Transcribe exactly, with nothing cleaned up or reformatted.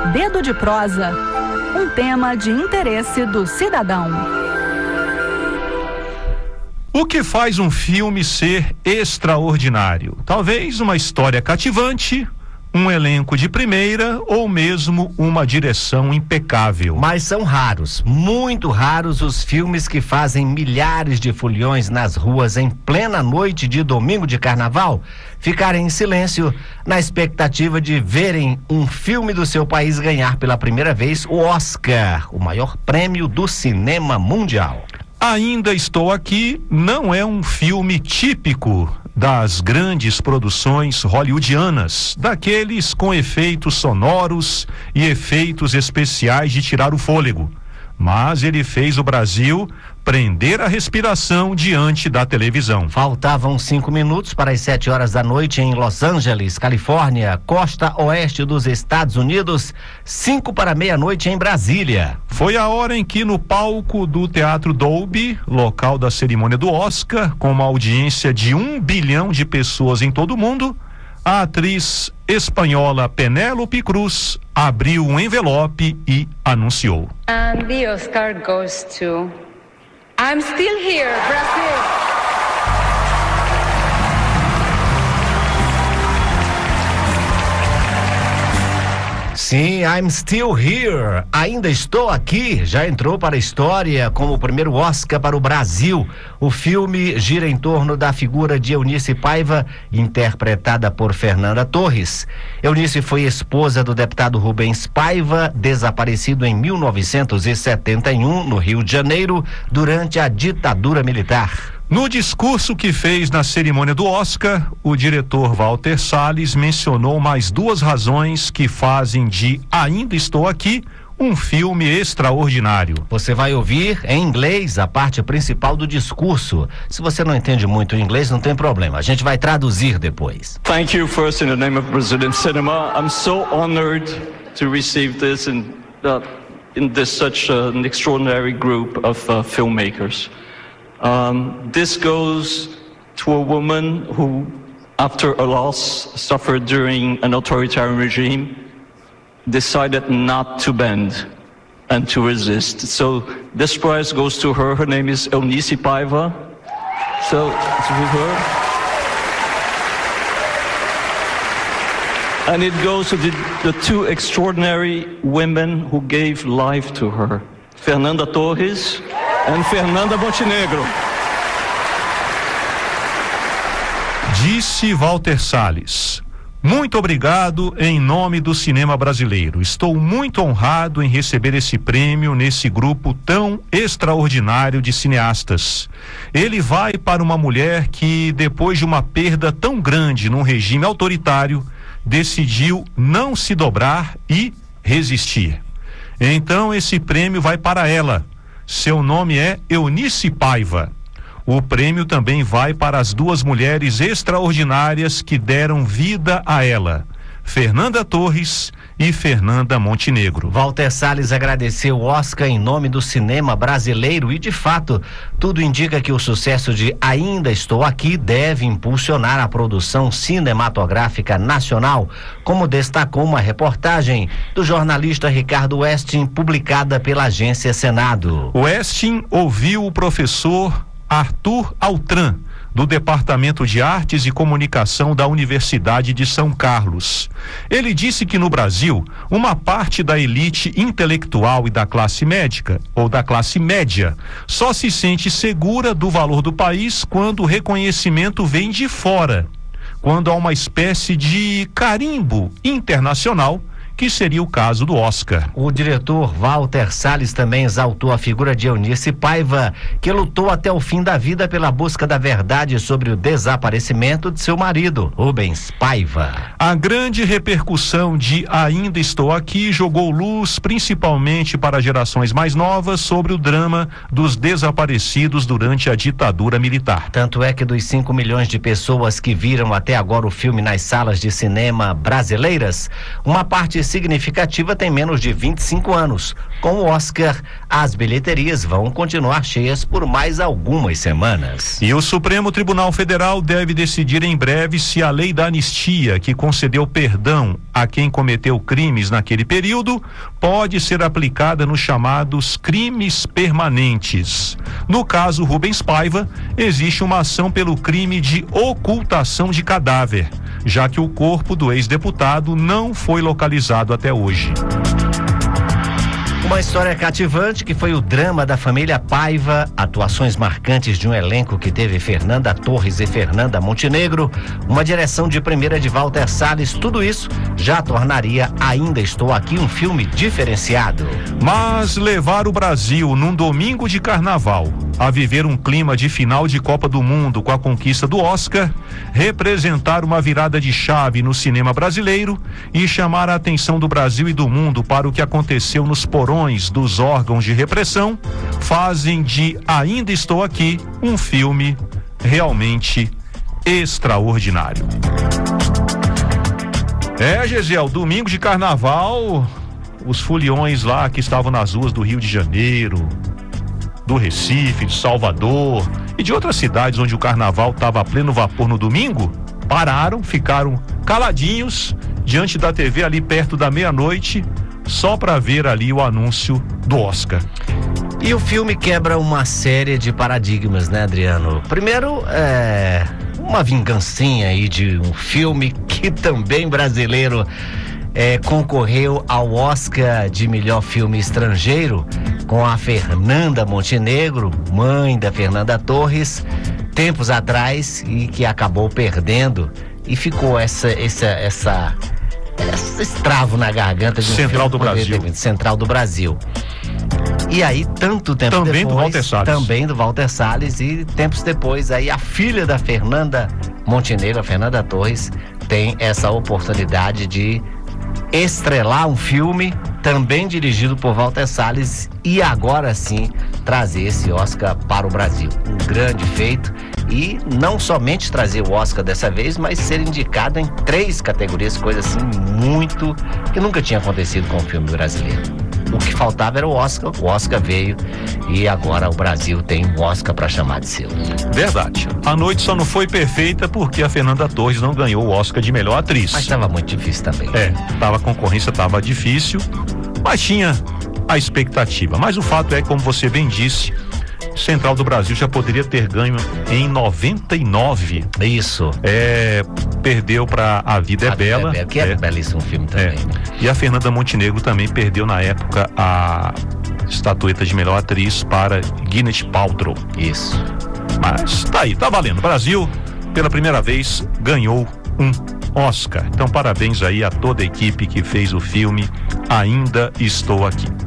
Dedo de Prosa, um tema de interesse do cidadão. O que faz um filme ser extraordinário? Talvez uma história cativante, um elenco de primeira ou mesmo uma direção impecável. Mas são raros, muito raros os filmes que fazem milhares de foliões nas ruas em plena noite de domingo de carnaval ficarem em silêncio na expectativa de verem um filme do seu país ganhar pela primeira vez o Oscar, o maior prêmio do cinema mundial. Ainda Estou Aqui não é um filme típico das grandes produções hollywoodianas, daqueles com efeitos sonoros e efeitos especiais de tirar o fôlego. Mas ele fez o Brasil prender a respiração diante da televisão. Faltavam cinco minutos para as sete horas da noite em Los Angeles, Califórnia, costa oeste dos Estados Unidos, cinco para meia-noite em Brasília. Foi a hora em que, no palco do Teatro Dolby, local da cerimônia do Oscar, com uma audiência de um bilhão de pessoas em todo o mundo, a atriz espanhola Penélope Cruz abriu um envelope e anunciou: And the Oscar goes to I'm Still Here, Brazil. Sim, I'm Still Here, ainda estou aqui, já entrou para a história como o primeiro Oscar para o Brasil. O filme gira em torno da figura de Eunice Paiva, interpretada por Fernanda Torres. Eunice foi esposa do deputado Rubens Paiva, desaparecido em mil novecentos e setenta e um, no Rio de Janeiro, durante a ditadura militar. No discurso que fez na cerimônia do Oscar, o diretor Walter Salles mencionou mais duas razões que fazem de Ainda Estou Aqui um filme extraordinário. Você vai ouvir em inglês a parte principal do discurso. Se você não entende muito inglês, não tem problema. A gente vai traduzir depois. Thank you first in the name of Brazilian cinema. I'm so honored to receive this in, uh, in this such uh, an extraordinary group of uh, filmmakers. Um, this goes to a woman who, after a loss suffered during an authoritarian regime, decided not to bend and to resist. So this prize goes to her. Her name is Eunice Paiva. So it's with her. And it goes to the, the two extraordinary women who gave life to her, Fernanda Torres and Fernanda Montenegro. Disse Walter Salles: muito obrigado em nome do cinema brasileiro. Estou muito honrado em receber esse prêmio nesse grupo tão extraordinário de cineastas. Ele vai para uma mulher que, depois de uma perda tão grande num regime autoritário, decidiu não se dobrar e resistir. Então esse prêmio vai para ela. Seu nome é Eunice Paiva. O prêmio também vai para as duas mulheres extraordinárias que deram vida a ela, Fernanda Torres e Fernanda Montenegro. Walter Salles agradeceu o Oscar em nome do cinema brasileiro e, de fato, tudo indica que o sucesso de Ainda Estou Aqui deve impulsionar a produção cinematográfica nacional, como destacou uma reportagem do jornalista Ricardo Westin, publicada pela agência Senado. Westin ouviu o professor Arthur Altran, do Departamento de Artes e Comunicação da Universidade de São Carlos. Ele disse que no Brasil, uma parte da elite intelectual e da classe médica, ou da classe média, só se sente segura do valor do país quando o reconhecimento vem de fora, quando há uma espécie de carimbo internacional, que seria o caso do Oscar. O diretor Walter Salles também exaltou a figura de Eunice Paiva, que lutou até o fim da vida pela busca da verdade sobre o desaparecimento de seu marido, Rubens Paiva. A grande repercussão de Ainda Estou Aqui jogou luz principalmente para gerações mais novas sobre o drama dos desaparecidos durante a ditadura militar. Tanto é que dos cinco milhões de pessoas que viram até agora o filme nas salas de cinema brasileiras, uma parte significativa tem menos de vinte e cinco anos. Com o Oscar, as bilheterias vão continuar cheias por mais algumas semanas. E o Supremo Tribunal Federal deve decidir em breve se a lei da anistia, que concedeu perdão a quem cometeu crimes naquele período, pode ser aplicada nos chamados crimes permanentes. No caso Rubens Paiva, existe uma ação pelo crime de ocultação de cadáver, já que o corpo do ex-deputado não foi localizado até hoje. Uma história cativante que foi o drama da família Paiva, atuações marcantes de um elenco que teve Fernanda Torres e Fernanda Montenegro, uma direção de primeira de Walter Salles, tudo isso já tornaria Ainda Estou Aqui um filme diferenciado. Mas levar o Brasil num domingo de carnaval a viver um clima de final de Copa do Mundo com a conquista do Oscar, representar uma virada de chave no cinema brasileiro e chamar a atenção do Brasil e do mundo para o que aconteceu nos porões dos órgãos de repressão, fazem de Ainda Estou Aqui um filme realmente extraordinário. É, Gesiel, domingo de carnaval, os foliões lá que estavam nas ruas do Rio de Janeiro, do Recife, de Salvador e de outras cidades onde o carnaval estava a pleno vapor no domingo, pararam, ficaram caladinhos diante da T V ali perto da meia-noite, só para ver ali o anúncio do Oscar. E o filme quebra uma série de paradigmas, né, Adriano? Primeiro, é uma vingancinha aí de um filme que também brasileiro é, concorreu ao Oscar de melhor filme estrangeiro com a Fernanda Montenegro, mãe da Fernanda Torres, tempos atrás, e que acabou perdendo, e ficou essa essa essa, essa estravo na garganta de um Central do Brasil. Central do Brasil. E aí, tanto tempo também depois, do Walter Salles. também do Walter Salles, e tempos depois, aí a filha da Fernanda Montenegro, a Fernanda Torres, tem essa oportunidade de estrelar um filme também dirigido por Walter Salles e agora sim trazer esse Oscar para o Brasil. Um grande feito, e não somente trazer o Oscar dessa vez, mas ser indicado em três categorias, coisa assim muito que nunca tinha acontecido com o filme brasileiro. O que faltava era o Oscar, o Oscar veio e agora o Brasil tem um Oscar para chamar de seu. Verdade. A noite só não foi perfeita porque a Fernanda Torres não ganhou o Oscar de melhor atriz. Mas estava muito difícil também. É, tava, a concorrência estava difícil, mas tinha a expectativa. Mas o fato é, como você bem disse, Central do Brasil já poderia ter ganho em noventa e nove. Isso. É, perdeu para A Vida é A Bela. Vida é Bela, que é, é um belíssimo filme também. É. E a Fernanda Montenegro também perdeu na época a estatueta de melhor atriz para Gwyneth Paltrow. Isso. Mas tá aí, tá valendo. O Brasil, pela primeira vez, ganhou um Oscar. Então, parabéns aí a toda a equipe que fez o filme Ainda Estou Aqui.